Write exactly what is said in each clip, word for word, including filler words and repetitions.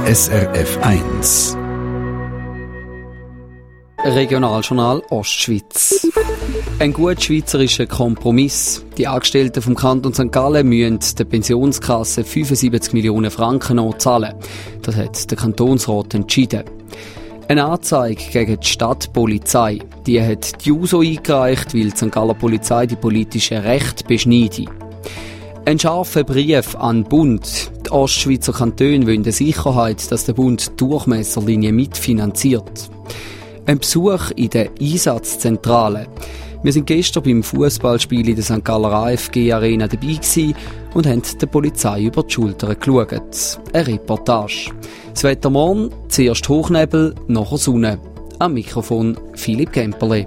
S R F eins. Regionaljournal Ostschweiz. Ein gut schweizerischer Kompromiss. Die Angestellten vom Kanton Sankt Gallen müssen der Pensionskasse fünfundsiebzig Millionen Franken noch zahlen. Das hat der Kantonsrat entschieden. Eine Anzeige gegen die Stadtpolizei. Die hat die J U S O eingereicht, weil die Sankt Galler Polizei die politischen Rechte beschneide. Ein scharfer Brief an den Bund. Die Ostschweizer Kantone wollen die Sicherheit, dass der Bund die Durchmesserlinie mitfinanziert. Ein Besuch in der Einsatzzentrale. Wir sind gestern beim Fußballspiel in der Sankt Galler A F G Arena dabei gewesen und haben der Polizei über die Schulter geschaut. Eine Reportage. Das Wetter morgen, zuerst Hochnebel, nachher Sonne. Am Mikrofon Philipp Gemperle.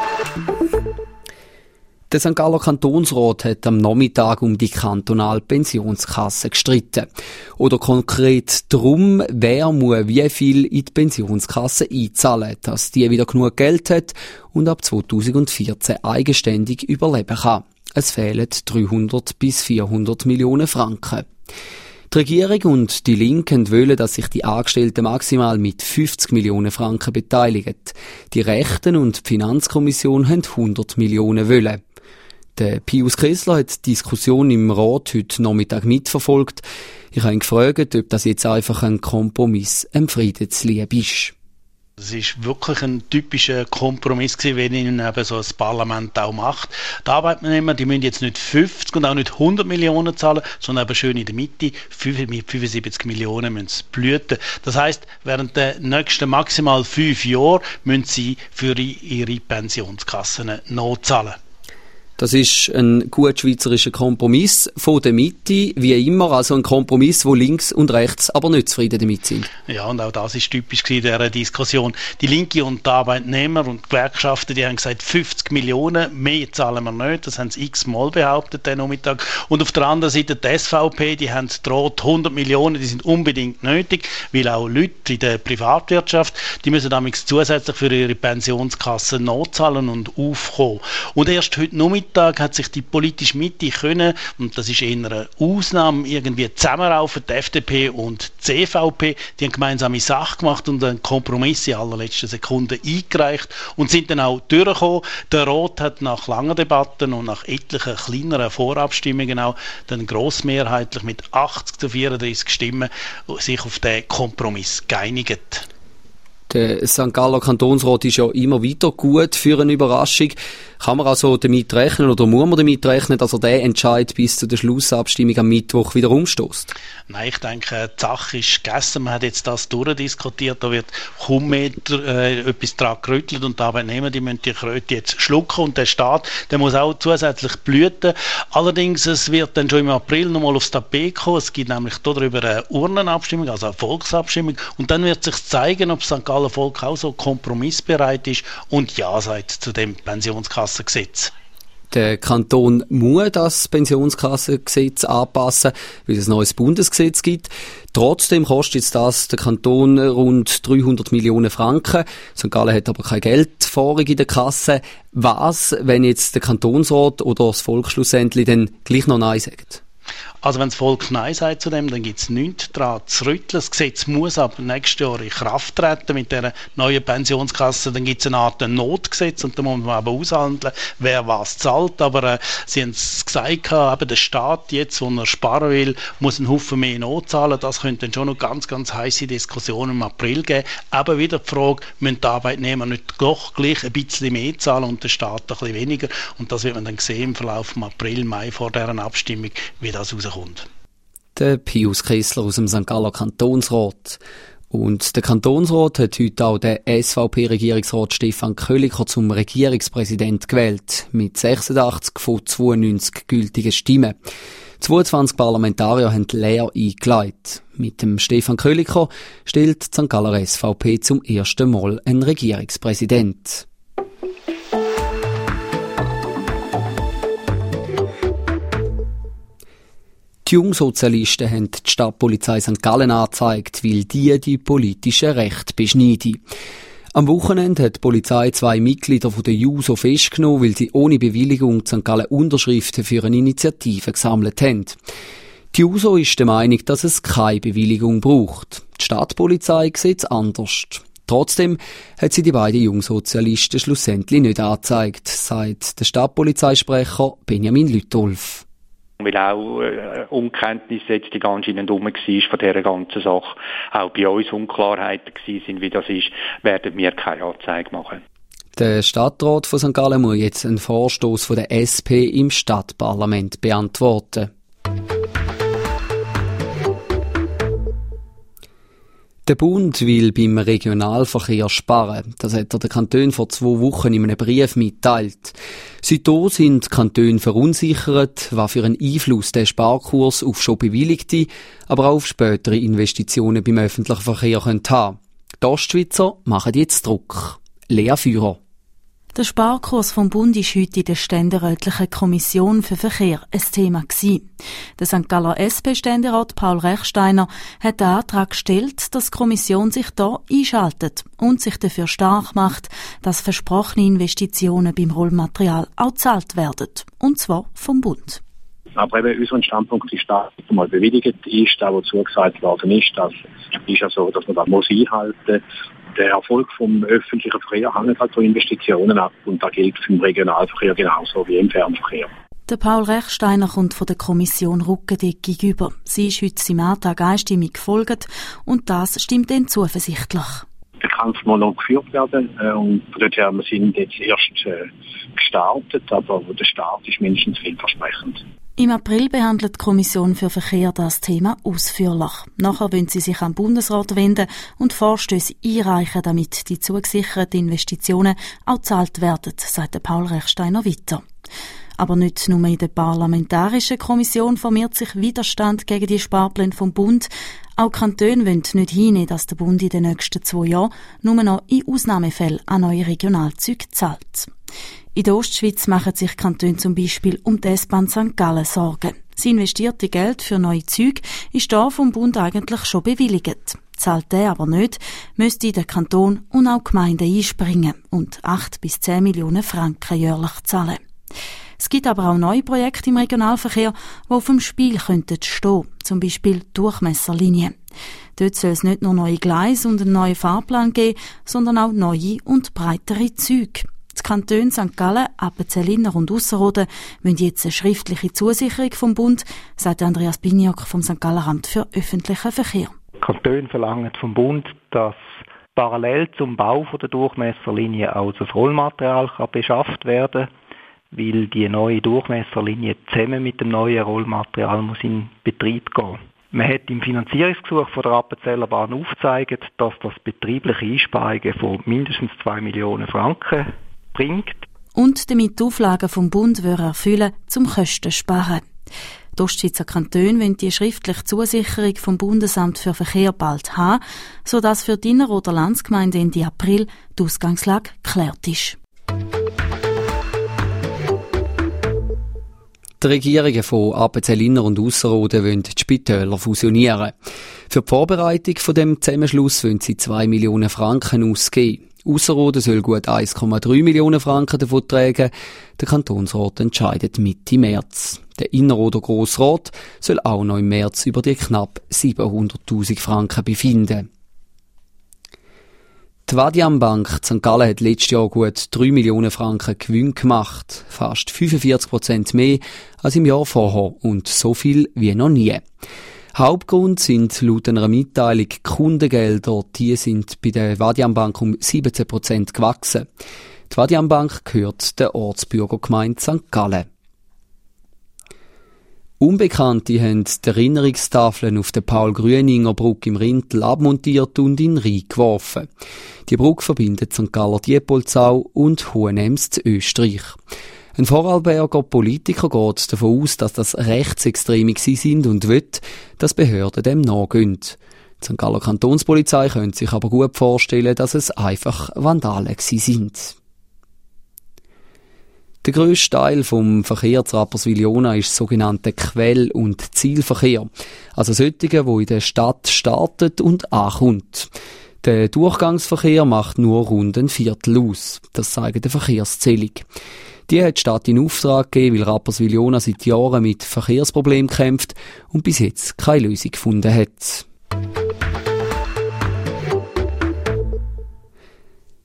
Der Sankt Galler Kantonsrat hat am Nachmittag um die kantonale Pensionskasse gestritten. Oder konkret darum, wer muss wie viel in die Pensionskasse einzahlen, dass die wieder genug Geld hat und ab zweitausendvierzehn eigenständig überleben kann. Es fehlen dreihundert bis vierhundert Millionen Franken. Die Regierung und die Linken wollen, dass sich die Angestellten maximal mit fünfzig Millionen Franken beteiligen. Die Rechten und die Finanzkommission haben hundert Millionen wollen. Der Pius Kessler hat die Diskussion im Rat heute Nachmittag mitverfolgt. Ich habe ihn gefragt, ob das jetzt einfach ein Kompromiss am Friedenslieb ist. Es ist wirklich ein typischer Kompromiss gewesen, wenn ihn eben so ein Parlament auch macht. Die Arbeitnehmer, die müssen jetzt nicht fünfzig und auch nicht hundert Millionen zahlen, sondern eben schön in der Mitte, mit fünfundsiebzig Millionen müssen sie blüten. Das heisst, während der nächsten maximal fünf Jahre müssen sie für ihre Pensionskassen nachzahlen. Das ist ein gut schweizerischer Kompromiss von der Mitte, wie immer, also ein Kompromiss, wo links und rechts aber nicht zufrieden damit sind. Ja, und auch das ist typisch in dieser Diskussion. Die Linke und die Arbeitnehmer und die Gewerkschaften, die haben gesagt, fünfzig Millionen, mehr zahlen wir nicht, das haben sie x-mal behauptet, den Nachmittag. Und auf der anderen Seite die S V P, die haben droht, hundert Millionen, die sind unbedingt nötig, weil auch Leute in der Privatwirtschaft, die müssen damals zusätzlich für ihre Pensionskasse nachzahlen und aufkommen. Und erst heute Nachmittag hat sich die politische Mitte können, und das ist eher eine Ausnahme, irgendwie zusammenraufen, die F D P und die C V P, die haben gemeinsame Sache gemacht und einen Kompromiss in allerletzten Sekunden eingereicht und sind dann auch durchgekommen. Der Rat hat nach langen Debatten und nach etlichen kleineren Vorabstimmungen auch dann grossmehrheitlich mit achtzig zu vierunddreißig Stimmen sich auf den Kompromiss geeinigt. Der Sankt Galler Kantonsrat ist ja immer wieder gut für eine Überraschung. Kann man also damit rechnen oder muss man damit rechnen, dass er den Entscheid bis zu der Schlussabstimmung am Mittwoch wieder umstößt? Nein, ich denke, die Sache ist gegessen. Man hat jetzt das durchdiskutiert. Da wird kaum mehr äh, etwas dran gerüttelt und die Arbeitnehmer, die müssen die Kröte jetzt schlucken und der Staat, der muss auch zusätzlich blüten. Allerdings, es wird dann schon im April nochmal aufs Tapet kommen. Es gibt nämlich darüber eine Urnenabstimmung, also eine Volksabstimmung und dann wird sich zeigen, ob Sankt Galler Volk auch so kompromissbereit ist und Ja sagt zu dem Pensionskassengesetz. Der Kanton muss das Pensionskassengesetz anpassen, weil es ein neues Bundesgesetz gibt. Trotzdem kostet jetzt das der Kanton rund dreihundert Millionen Franken. Sankt Gallen hat aber kein Geld vorig in der Kasse. Was, wenn jetzt der Kantonsrat oder das Volk schlussendlich dann gleich noch Nein sagt? Also wenn das Volk Nein sagt zu dem, dann gibt es nichts daran zu rütteln. Das Gesetz muss ab nächstes Jahr in Kraft treten mit dieser neuen Pensionskasse. Dann gibt es eine Art Notgesetz und da muss man aber aushandeln, wer was zahlt. Aber äh, Sie haben es gesagt, eben der Staat jetzt, wo er sparen will, muss einen Haufen mehr nachzahlen. Das könnte dann schon noch ganz, ganz heisse Diskussionen im April geben. Aber wieder die Frage, müssen die Arbeitnehmer nicht doch gleich ein bisschen mehr zahlen und der Staat ein bisschen weniger? Und das wird man dann sehen im Verlauf vom April, Mai vor deren Abstimmung, wie das rauskommt. Der Pius Kessler aus dem Sankt Galler Kantonsrat. Und der Kantonsrat hat heute auch den S V P-Regierungsrat Stefan Köliker zum Regierungspräsident gewählt, mit sechsundachtzig von zweiundneunzig gültigen Stimmen. zweiundzwanzig Parlamentarier haben leer eingeleitet. Mit dem Stefan Köliker stellt die Sankt Galler S V P zum ersten Mal einen Regierungspräsident. Die Jungsozialisten haben die Stadtpolizei Sankt Gallen angezeigt, weil die die politischen Rechte beschneiden. Am Wochenende hat die Polizei zwei Mitglieder von der J U S O festgenommen, weil sie ohne Bewilligung in Sankt Gallen Unterschriften für eine Initiative gesammelt haben. Die J U S O ist der Meinung, dass es keine Bewilligung braucht. Die Stadtpolizei sieht es anders. Trotzdem hat sie die beiden Jungsozialisten schlussendlich nicht angezeigt, sagt der Stadtpolizeisprecher Benjamin Lütolf. Weil auch äh, Unkenntnis jetzt die anscheinend rum war von dieser ganzen Sache, auch bei uns Unklarheiten gewesen sind, wie das ist, werden wir keine Anzeige machen. Der Stadtrat von Sankt Gallen muss jetzt einen Vorstoß von der S P im Stadtparlament beantworten. Der Bund will beim Regionalverkehr sparen. Das hat er den Kantonen vor zwei Wochen in einem Brief mitteilt. Seitdem sind die Kantone verunsichert, was für einen Einfluss der Sparkurs auf schon bewilligte, aber auch auf spätere Investitionen beim öffentlichen Verkehr haben könnte. Die Ostschweizer machen jetzt Druck. Lea Führer. Der Sparkurs vom Bund war heute in der Ständerätlichen Kommission für Verkehr ein Thema gewesen. Der Sankt Galler S P-Ständerat Paul Rechsteiner hat den Antrag gestellt, dass die Kommission sich da einschaltet und sich dafür stark macht, dass versprochene Investitionen beim Rollmaterial auch gezahlt werden. Und zwar vom Bund. Aber eben unser Standpunkt ist, dass das mal bewilligt ist, da wo zugesagt worden ist, das ist ja so, dass man das muss einhalten muss. Der Erfolg vom öffentlichen Verkehr hängt halt von Investitionen ab und das gilt für den Regionalverkehr genauso wie im Fernverkehr. Der Paul Rechsteiner kommt von der Kommission Rückendeck gegenüber. Sie ist heute seinem Antrag einstimmig gefolgt und das stimmt dann zuversichtlich. Der Kampf muss noch geführt werden und von dort her, wir sind jetzt erst äh, gestartet, aber der Start ist mindestens vielversprechend. Im April behandelt die Kommission für Verkehr das Thema ausführlich. Nachher wollen sie sich am Bundesrat wenden und Vorstöße einreichen, damit die zugesicherten Investitionen auch gezahlt werden, sagt Paul Rechsteiner weiter. Aber nicht nur in der Parlamentarischen Kommission formiert sich Widerstand gegen die Sparpläne vom Bund. Auch Kantone wollen nicht hinnehmen, dass der Bund in den nächsten zwei Jahren nur noch in Ausnahmefällen an neue Regionalzüge zahlt. In der Ostschweiz machen sich Kantone zum Beispiel um die S-Bahn Sankt Gallen Sorgen. Das investierte Geld für neue Züge ist da vom Bund eigentlich schon bewilligt. Zahlt der aber nicht, müsste der Kanton und auch die Gemeinden einspringen und acht bis zehn Millionen Franken jährlich zahlen. Es gibt aber auch neue Projekte im Regionalverkehr, die auf dem Spiel könnten stehen, zum Beispiel Durchmesserlinien. Dort soll es nicht nur neue Gleise und einen neuen Fahrplan geben, sondern auch neue und breitere Züge. Die Kantone Sankt Gallen, Appenzell-Inner und Ausserrhoden wollen jetzt eine schriftliche Zusicherung vom Bund, sagt Andreas Biniok vom Sankt Galler Amt für öffentlichen Verkehr. Die Kantone verlangen vom Bund, dass parallel zum Bau der Durchmesserlinie auch das Rollmaterial kann beschafft werden, weil die neue Durchmesserlinie zusammen mit dem neuen Rollmaterial muss in Betrieb gehen. Man hat im Finanzierungsgesuch von der Appenzeller Bahn aufgezeigt, dass das betriebliche Einsparungen von mindestens zwei Millionen Franken bringt. Und damit die Auflagen vom Bund erfüllen, zum Kosten sparen. Die Ostschweizer Kantone wollen die schriftliche Zusicherung vom Bundesamt für Verkehr bald haben, sodass für die Inner- oder Landsgemeinde Ende April die Ausgangslage geklärt ist. Die Regierungen von Appenzell-Inner und Ausserrhoden wollen die Spitäler fusionieren. Für die Vorbereitung von dem Zusammenschluss wollen sie zwei Millionen Franken ausgeben. Ausserrhoden soll gut eins Komma drei Millionen Franken davon tragen. Der Kantonsrat entscheidet Mitte März. Der Innerrhoder Grossrat soll auch noch im März über die knapp siebenhunderttausend Franken befinden. Die Vadiam Bank Sankt Gallen hat letztes Jahr gut drei Millionen Franken Gewinn gemacht. Fast fünfundvierzig Prozent mehr als im Jahr vorher und so viel wie noch nie. Hauptgrund sind laut einer Mitteilung Kundengelder. Die sind bei der Vadiam Bank um siebzehn Prozent gewachsen. Die Vadiam Bank gehört der Ortsbürgergemeinde Sankt Gallen. Unbekannte haben die Erinnerungstafeln auf der Paul-Grüninger-Brücke im Rintel abmontiert und in den Rhein geworfen. Die Brücke verbindet Sankt Galler Diepoldsau und Hohenems zu Österreich. Ein Vorarlberger Politiker geht davon aus, dass das Rechtsextreme sind und will, dass Behörden dem nachgehen. Die Sankt Galler Kantonspolizei könnte sich aber gut vorstellen, dass es einfach Vandalen sind. Der grösste Teil vom Verkehr zu Rapperswil-Jona ist sogenannter Quell- und Zielverkehr. Also solche, der in der Stadt startet und ankommt. Der Durchgangsverkehr macht nur rund ein Viertel aus. Das zeigt die Verkehrszählung. Die hat die Stadt in Auftrag gegeben, weil Rapperswil-Jona seit Jahren mit Verkehrsproblemen kämpft und bis jetzt keine Lösung gefunden hat.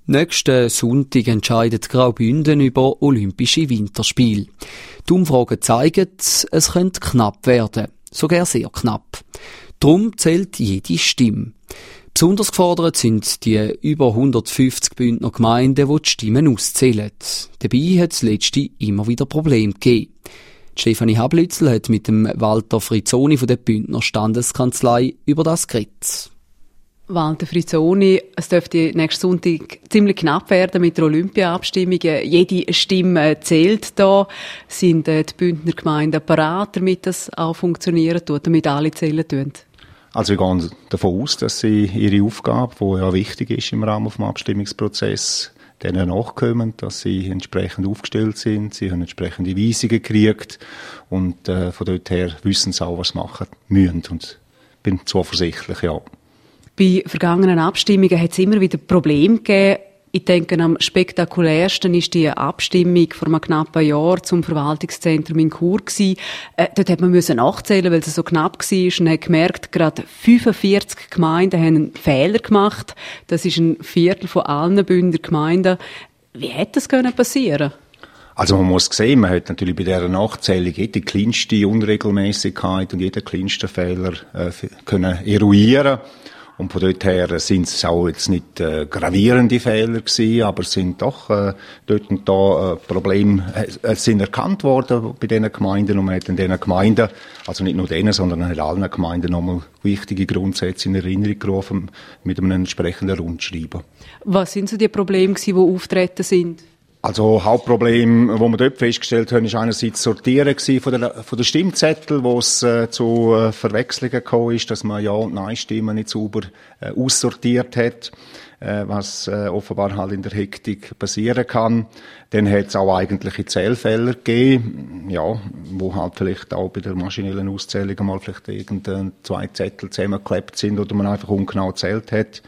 Nächsten Sonntag entscheidet Graubünden über Olympische Winterspiele. Die Umfragen zeigen, es könnte knapp werden. Sogar sehr knapp. Darum zählt jede Stimme. Besonders gefordert sind die über hundertfünfzig Bündner Gemeinden, die die Stimmen auszählen. Dabei hat es letzte immer wieder Probleme gegeben. Stefanie Hablützel hat mit dem Walter Frizzoni von der Bündner Standeskanzlei über das geredet. Walter Frizzoni, es dürfte nächsten Sonntag ziemlich knapp werden mit der Olympia-Abstimmung. Jede Stimme zählt da. Sind die Bündner Gemeinden parat, damit das auch funktionieren tut, damit alle zählen tun? Also wir gehen davon aus, dass sie ihre Aufgabe, die ja wichtig ist im Rahmen des Abstimmungsprozesses, denen nachkommen, dass sie entsprechend aufgestellt sind, sie haben entsprechende Weisungen gekriegt und äh, von dort her wissen sie auch, was sie machen müssen. Und bin zuversichtlich, ja. Bei vergangenen Abstimmungen hat es immer wieder Probleme gegeben. Ich denke, am spektakulärsten ist die Abstimmung vor einem knappen Jahr zum Verwaltungszentrum in Chur gewesen. Äh, dort hat man müssen nachzählen, weil es so knapp war. Und hat gemerkt, gerade fünfundvierzig Gemeinden haben einen Fehler gemacht. Das ist ein Viertel von allen Bündner Gemeinden. Wie hätte das können passieren? Also man muss sehen, man hat natürlich bei dieser Nachzählung jede kleinste Unregelmäßigkeit und jeden kleinsten Fehler äh, können eruieren. Und von dort her sind es auch jetzt nicht äh, gravierende Fehler gewesen, aber es sind doch äh, dort und da äh, Probleme äh, sind erkannt worden bei diesen Gemeinden und man hat in diesen Gemeinden, also nicht nur denen, sondern in allen Gemeinden nochmal wichtige Grundsätze in Erinnerung gerufen mit einem entsprechenden Rundschreiben. Was sind so die Probleme gewesen, die auftreten sind? Also Hauptproblem, das wir dort festgestellt haben, ist einerseits das Sortieren von der, von der Stimmzettel, wo es äh, zu äh, Verwechslungen gekommen ist, dass man Ja- und Nein-Stimmen nicht sauber äh, aussortiert hat, äh, was äh, offenbar halt in der Hektik passieren kann. Dann hat es auch eigentliche Zählfehler gegeben, ja, wo halt vielleicht auch bei der maschinellen Auszählung mal vielleicht irgendein zwei Zettel zusammengeklebt sind oder man einfach ungenau gezählt hat.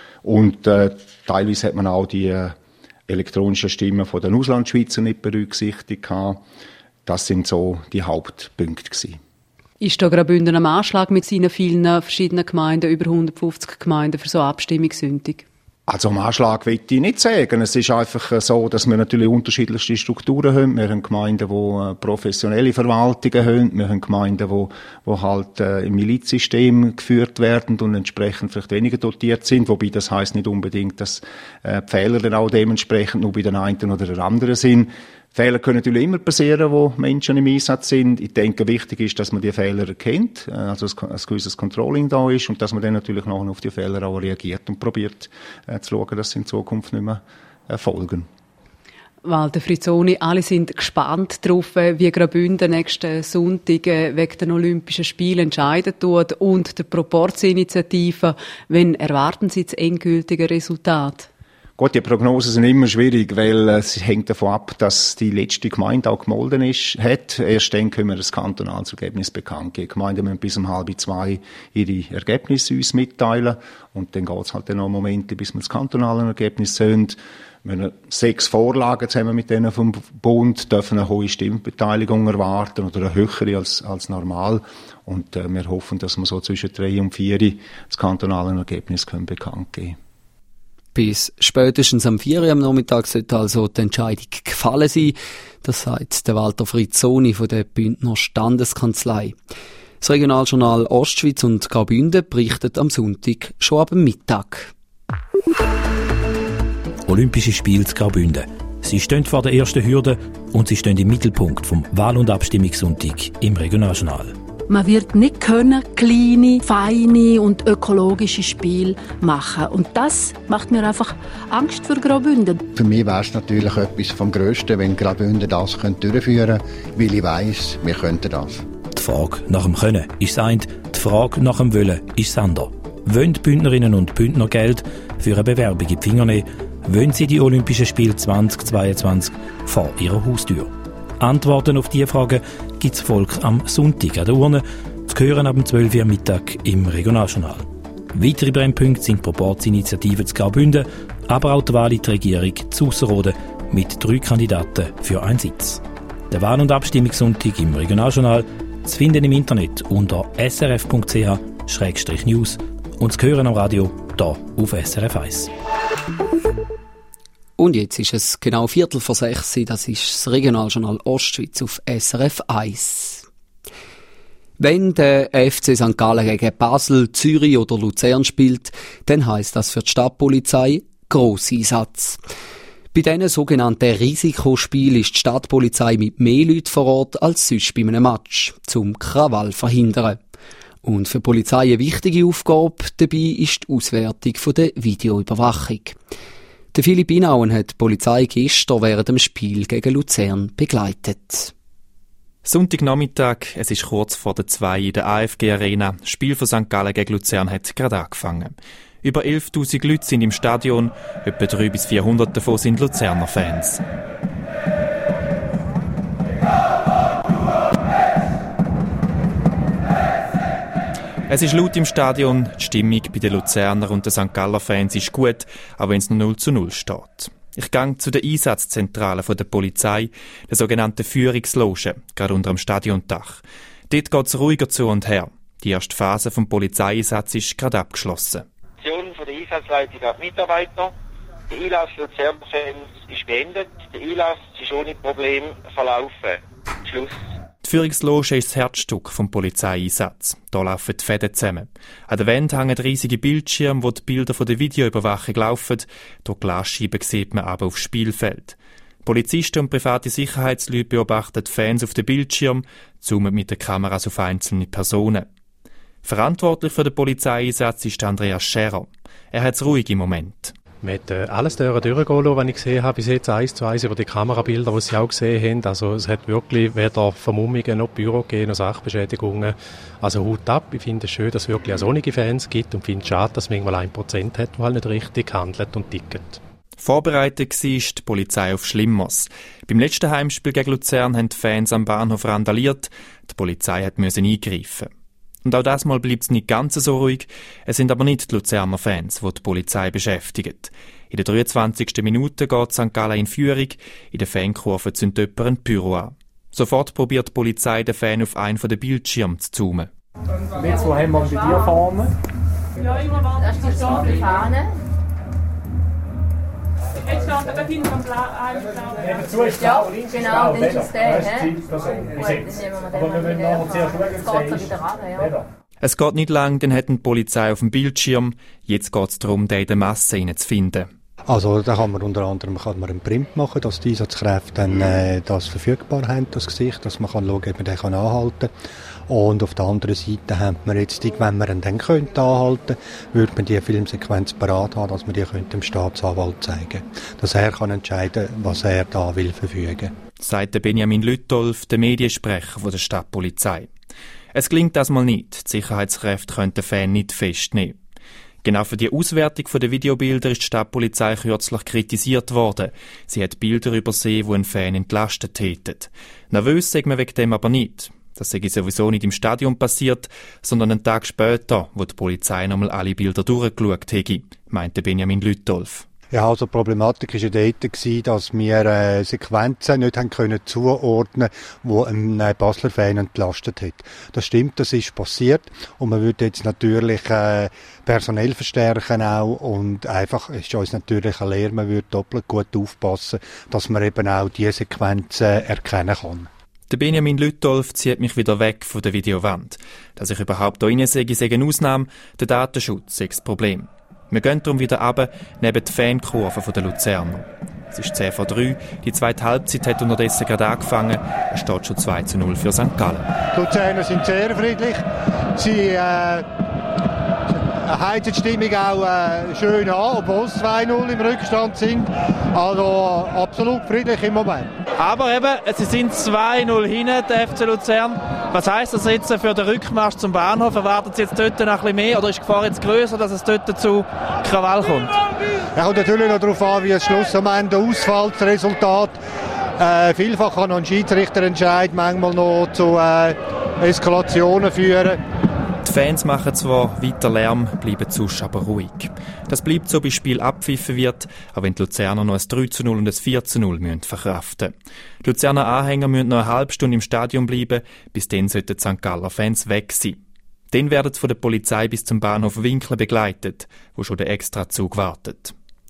Und äh, teilweise hat man auch die äh, elektronische Stimmen von den Auslandschweizer nicht berücksichtigt haben. Das sind so die Hauptpunkte gewesen. Ist da Graubünden am Anschlag mit seinen vielen verschiedenen Gemeinden, über hundertfünfzig Gemeinden für so eine Abstimmungssündig? Also am Anschlag will ich nicht sagen. Es ist einfach so, dass wir natürlich unterschiedlichste Strukturen haben. Wir haben Gemeinden, die professionelle Verwaltungen haben. Wir haben Gemeinden, die, die halt äh, im Milizsystem geführt werden und entsprechend vielleicht weniger dotiert sind. Wobei das heisst nicht unbedingt, dass äh, die Fehler dann auch dementsprechend nur bei den einen oder den anderen sind. Fehler können natürlich immer passieren, wo Menschen im Einsatz sind. Ich denke, wichtig ist, dass man die Fehler erkennt, also ein gewisses Controlling da ist und dass man dann natürlich nachher auf die Fehler auch reagiert und probiert äh, zu schauen, dass sie in Zukunft nicht mehr erfolgen. Walter Frizzoni, alle sind gespannt darauf, wie Graubünden nächsten Sonntag wegen den Olympischen Spielen entscheiden tut und der Proporzinitiative. Wann erwarten Sie das endgültige Resultat? Gut, die Prognosen sind immer schwierig, weil es hängt davon ab, dass die letzte Gemeinde auch gemolden ist, hat. Erst dann können wir das kantonale Ergebnis bekannt geben. Die Gemeinden müssen bis um halb zwei ihre Ergebnisse uns mitteilen. Und dann geht es halt dann noch Momente, bis wir das kantonale Ergebnis sehen. Wir haben sechs Vorlagen zusammen mit denen vom Bund, dürfen eine hohe Stimmbeteiligung erwarten oder eine höhere als, als normal. Und äh, wir hoffen, dass wir so zwischen drei und vier das kantonale Ergebnis können bekannt geben. Bis spätestens am vier Uhr am Nachmittag sollte also die Entscheidung gefallen sein. Das sagt der Walter Frizzoni von der Bündner Standeskanzlei. Das Regionaljournal Ostschweiz und Graubünden berichtet am Sonntag schon ab dem Mittag. Olympische Spiele zu Graubünden. Sie stehen vor der ersten Hürde und sie stehen im Mittelpunkt vom Wahl- und Abstimmungssonntag im Regionaljournal. Man wird nicht können, kleine, feine und ökologische Spiele machen. Und das macht mir einfach Angst für Graubünden. Für mich wäre es natürlich etwas vom Grössten, wenn Graubünden das durchführen könnte, weil ich weiss, wir könnten das. Die Frage nach dem Können ist das eine, die Frage nach dem Wollen ist das andere. Wollen die Bündnerinnen und Bündner Geld für eine Bewerbung in die Finger nehmen? Wollen sie die Olympischen Spiele zwanzig zweiundzwanzig vor ihrer Haustür? Antworten auf diese Fragen gibt es Volk am Sonntag an der Urne, zu hören ab dem zwölf Uhr Mittag im Regionaljournal. Weitere Brennpunkte sind die Proporzinitiative zu Graubünden, aber auch die Wahl in die Regierung zu Ausserrhoden mit drei Kandidaten für einen Sitz. Der Wahl- und Abstimmungssonntag im Regionaljournal zu finden im Internet unter s r f punkt c h slash news und zu hören am Radio hier auf S R F eins. Und jetzt ist es genau Viertel vor sechs, das ist das Regionaljournal Ostschweiz auf S R F eins. Wenn der F C Sankt Gallen gegen Basel, Zürich oder Luzern spielt, dann heisst das für die Stadtpolizei Grosseinsatz. Bei diesen sogenannten Risikospielen ist die Stadtpolizei mit mehr Leuten vor Ort als sonst bei einem Match, zum Krawall verhindern. Und für die Polizei eine wichtige Aufgabe dabei ist die Auswertung der Videoüberwachung. Der Philipp Inauen hat die Polizei gestern während dem Spiel gegen Luzern begleitet. Sonntagnachmittag, es ist kurz vor der zwei in der A F G Arena. Das Spiel von Sankt Gallen gegen Luzern hat gerade angefangen. Über elftausend Leute sind im Stadion, etwa dreihundert bis vierhundert davon sind Luzerner Fans. Es ist laut im Stadion, die Stimmung bei den Luzerner und den Sankt Galler Fans ist gut, auch wenn es noch null zu null steht. Ich gehe zu der Einsatzzentrale der Polizei, der sogenannten Führungsloge, gerade unter dem Stadiondach. Dort geht es ruhiger zu und her. Die erste Phase des Polizeieinsatzes ist gerade abgeschlossen. Die Aktion von der Einsatzleitung an die Mitarbeiter. Der Einlass für die Luzerner-Fans ist beendet. Der Einlass ist ohne Probleme verlaufen. Schluss. Die Führungsloge ist das Herzstück des Polizeieinsatzes. Hier laufen die Fäden zusammen. An der Wand hängen riesige Bildschirme, wo die Bilder von der Videoüberwachung laufen. Durch Glasscheiben sieht man aber aufs Spielfeld. Polizisten und private Sicherheitsleute beobachten die Fans auf dem Bildschirm, zoomen mit den Kameras auf einzelne Personen. Verantwortlich für den Polizeieinsatz ist Andreas Scherer. Er hat es ruhig im Moment. Man hat äh, alles durchgehen lassen, was ich gesehen habe, bis jetzt eins zu eins über die Kamerabilder, die Sie auch gesehen haben. Also es hat wirklich weder Vermummungen noch Büro gegeben, noch Sachbeschädigungen. Also Hut ab. Ich finde es schön, dass es wirklich auch sonnige Fans gibt und finde es schade, dass man manchmal ein Prozent hat, die halt nicht richtig handelt und ticket. Vorbereitet war die Polizei auf Schlimmeres. Beim letzten Heimspiel gegen Luzern haben die Fans am Bahnhof randaliert. Die Polizei musste eingreifen. Und auch das Mal bleibt es nicht ganz so ruhig. Es sind aber nicht die Luzerner Fans, die die Polizei beschäftigen. In der dreiundzwanzigsten Minute geht Sankt Gallen in Führung. In der Fankurve zündet jemand ein Pyro an. Sofort probiert die Polizei den Fan auf einen der Bildschirme zu zoomen. Jetzt, wo haben wir bei dir vorne? Das ist die starke Fahne. Jetzt steht er dort hinten am Blau. Nebenzu ist blau, links ist genau, blau. Links ist der, das ist die Zielperson. Gut, dann nehmen wir den. Aber wir müssen nachher zuerst schauen, jetzt geht es wieder ran, ja. Es geht nicht lang, dann hat die Polizei auf dem Bildschirm. Jetzt geht es darum, den in der Masse zu finden. Also da kann man unter anderem kann man einen Print machen, dass die Einsatzkräfte dann, äh, das verfügbar haben, das Gesicht, dass man kann schauen, ob man den kann anhalten kann. Und auf der anderen Seite haben wir jetzt, die, wenn man ihn dann könnte anhalten, würde man die Filmsequenz parat haben, dass man die könnte dem Staatsanwalt zeigen könnte. Dass er kann entscheiden, was er da will verfügen. Sagt Benjamin Lüttolf, der Mediensprecher von der Stadtpolizei. Es gelingt das mal nicht. Die Sicherheitskräfte können den Fan nicht festnehmen. Genau für die Auswertung der Videobilder ist die Stadtpolizei kürzlich kritisiert worden. Sie hat Bilder übersehen, die einen Fan entlastet hätten. Nervös sei man wegen dem aber nicht. Das sei sowieso nicht im Stadion passiert, sondern einen Tag später, wo die Polizei nochmal alle Bilder durchgeschaut hätte, meinte Benjamin Lüttolf. Ja, also die Problematik war ja dort, dass wir äh, Sequenzen nicht haben können zuordnen konnten, die einen äh, Basler Fan entlastet hat. Das stimmt, das ist passiert und man würde jetzt natürlich äh, personell verstärken auch und einfach, es ist uns natürlich eine Lehre, man würde doppelt gut aufpassen, dass man eben auch diese Sequenzen erkennen kann. Der Benjamin Lüttolf zieht mich wieder weg von der Videowand. Dass ich überhaupt da rein sehe, sei eine Ausnahme, der Datenschutz ist das Problem. Wir gehen darum wieder runter, neben die Fankurve der Luzerner. Es ist zehn vor drei, die zweite Halbzeit hat unterdessen gerade angefangen, es steht schon zwei zu null für Sankt Gallen. Die Luzerner sind sehr friedlich, sie äh, heizen die Stimmung auch äh, schön an, obwohl es zwei null im Rückstand sind, also absolut friedlich im Moment. Aber eben, sie sind zwei null hinten, der F C Luzern. Was heisst das jetzt für den Rückmarsch zum Bahnhof? Erwartet Sie jetzt dort noch ein bisschen mehr oder ist die Gefahr jetzt grösser, dass es dort zu Krawall kommt? Es kommt natürlich noch darauf an, wie es Schluss am Ende ausfällt, das Resultat. Äh, vielfach kann noch ein Schiedsrichterentscheid manchmal noch zu äh, Eskalationen führen. Die Fans machen zwar weiter Lärm, bleiben sonst aber ruhig. Das bleibt so, bis das Spiel abgepfiffen wird, auch wenn die Luzerner noch ein drei zu null und ein vier zu null müssen verkraften. Die Luzerner Anhänger müssen noch eine halbe Stunde im Stadion bleiben, bis dann sollten die Sankt Galler Fans weg sein. Dann werden sie von der Polizei bis zum Bahnhof Winkler begleitet, wo schon der Extrazug wartet.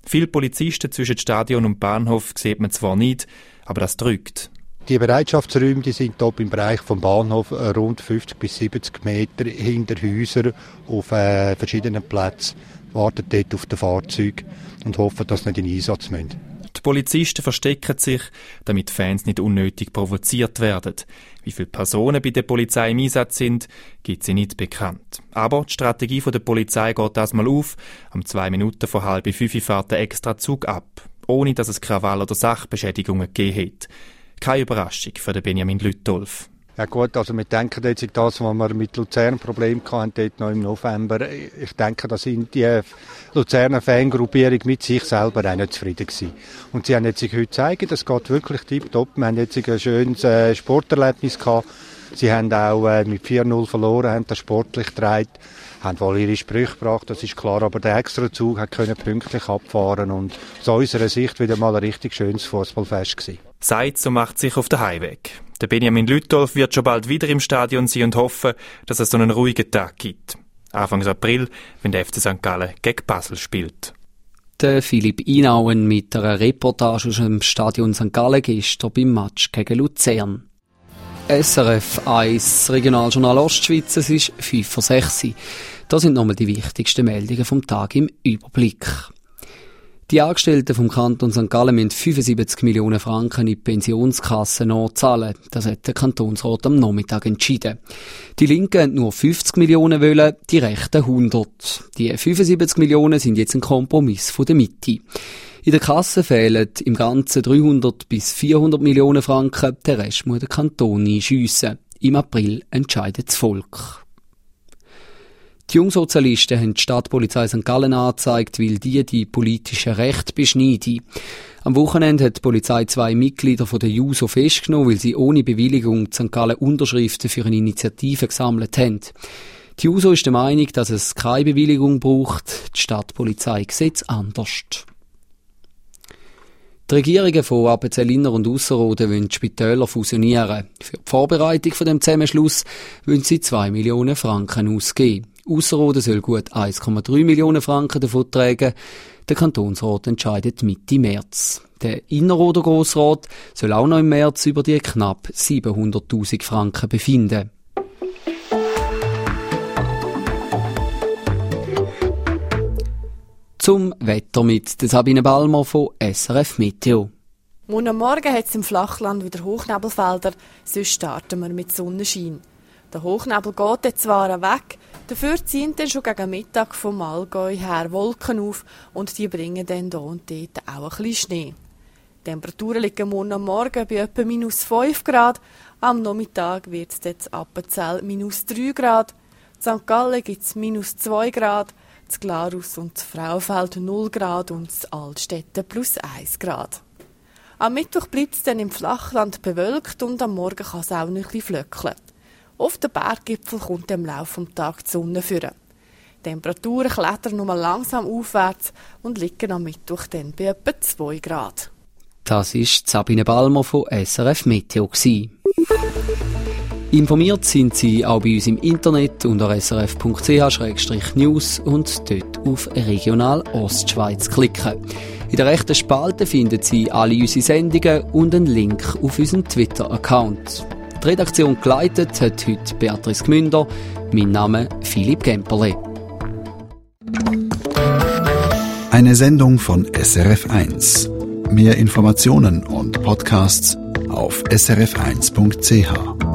Viele Polizisten zwischen Stadion und Bahnhof sieht man zwar nicht, aber das drückt. Die Bereitschaftsräume die sind hier im Bereich vom Bahnhof rund fünfzig bis siebzig Meter hinter Häusern auf äh, verschiedenen Plätzen, warten dort auf den Fahrzeugen und hoffen, dass sie nicht in Einsatz müssen. Die Polizisten verstecken sich, damit Fans nicht unnötig provoziert werden. Wie viele Personen bei der Polizei im Einsatz sind, gibt sie nicht bekannt. Aber die Strategie der Polizei geht das mal auf. Am zwei Minuten vor halb fünf fährt der Extrazug ab, ohne dass es Krawall oder Sachbeschädigungen gegeben hat. Keine Überraschung für den Benjamin Lüttolf. Ja gut, also wir denken jetzt an das, was wir mit Luzern Problem hatten, dort noch im November. Ich denke, da sind die Luzerner Fangruppierung mit sich selber auch nicht zufrieden gewesen. Und sie haben jetzt sich heute gezeigt, das geht wirklich tipptopp. Wir haben jetzt ein schönes äh, Sporterlebnis gehabt. Sie haben auch äh, mit vier null verloren, haben das sportlich getragen, haben wohl ihre Sprüche gebracht, das ist klar, aber der Extrazug hat können pünktlich abfahren und aus unserer Sicht wieder mal ein richtig schönes Fußballfest gewesen. Seid, so macht sich auf den Heimweg. Der Benjamin Lüttolf wird schon bald wieder im Stadion sein und hoffen, dass es so einen ruhigen Tag gibt. Anfang April, wenn der F C Sankt Gallen gegen Basel spielt. Der Philipp Inauen mit einer Reportage aus dem Stadion Sankt Gallen gestern beim Match gegen Luzern. S R F eins, Regionaljournal Ostschweiz, es ist fünf vor sechs. Das sind nochmal die wichtigsten Meldungen vom Tag im Überblick. Die Angestellten vom Kanton Sankt Gallen müssen fünfundsiebzig Millionen Franken in die Pensionskasse nachzahlen. Das hat der Kantonsrat am Nachmittag entschieden. Die Linken haben nur fünfzig Millionen wollen, die Rechten hundert. Die fünfundsiebzig Millionen sind jetzt ein Kompromiss von der Mitte. In der Kasse fehlen im Ganzen dreihundert bis vierhundert Millionen Franken, der Rest muss der Kanton einschiessen. Im April entscheidet das Volk. Die Jungsozialisten haben die Stadtpolizei Sankt Gallen angezeigt, weil die die politischen Rechte beschneiden. Am Wochenende hat die Polizei zwei Mitglieder von der JUSO festgenommen, weil sie ohne Bewilligung Sankt Gallen Unterschriften für eine Initiative gesammelt haben. Die JUSO ist der Meinung, dass es keine Bewilligung braucht. Die Stadtpolizei sieht es anders. Die Regierungen von Appenzell Inner und Ausserrhoden wollen die Spitäler fusionieren. Für die Vorbereitung von dem Zusammenschluss wollen sie zwei Millionen Franken ausgeben. Ausserrhoden soll gut eins Komma drei Millionen Franken davon tragen. Der Kantonsrat entscheidet Mitte März. Der Innerrhoder Grossrat soll auch noch im März über die knapp siebenhunderttausend Franken befinden. Zum Wetter mit der Sabine Balmer von S R F Meteo. Morgen am Morgen hat es im Flachland wieder Hochnebelfelder, sonst starten wir mit Sonnenschein. Der Hochnebel geht jetzt zwar weg, dafür ziehen dann schon gegen Mittag vom Allgäu her Wolken auf und die bringen dann hier und dort auch ein bisschen Schnee. Die Temperaturen liegen morgen am Morgen bei etwa minus fünf Grad, am Nachmittag wird es jetzt Appenzell minus drei Grad, in Sankt Gallen gibt es minus zwei Grad, in Glarus und in Frauenfeld null Grad und in Altstätten plus eins Grad. Am Mittwoch bleibt es dann im Flachland bewölkt und am Morgen kann es auch noch ein bisschen flöckeln. Auf den Berggipfel kommt im Laufe des Tages die Sonne führen. Die Temperaturen klettern nur langsam aufwärts und liegen am Mittwoch dann bei etwa zwei Grad. Das war Sabine Balmer von S R F Meteo. Informiert sind Sie auch bei uns im Internet unter s r f punkt c h slash news und dort auf Regional Ostschweiz klicken. In der rechten Spalte finden Sie alle unsere Sendungen und einen Link auf unseren Twitter-Account. Die Redaktion geleitet hat heute Beatrice Gmünder. Mein Name Philipp Gemperle. Eine Sendung von S R F eins. Mehr Informationen und Podcasts auf s r f eins punkt c h.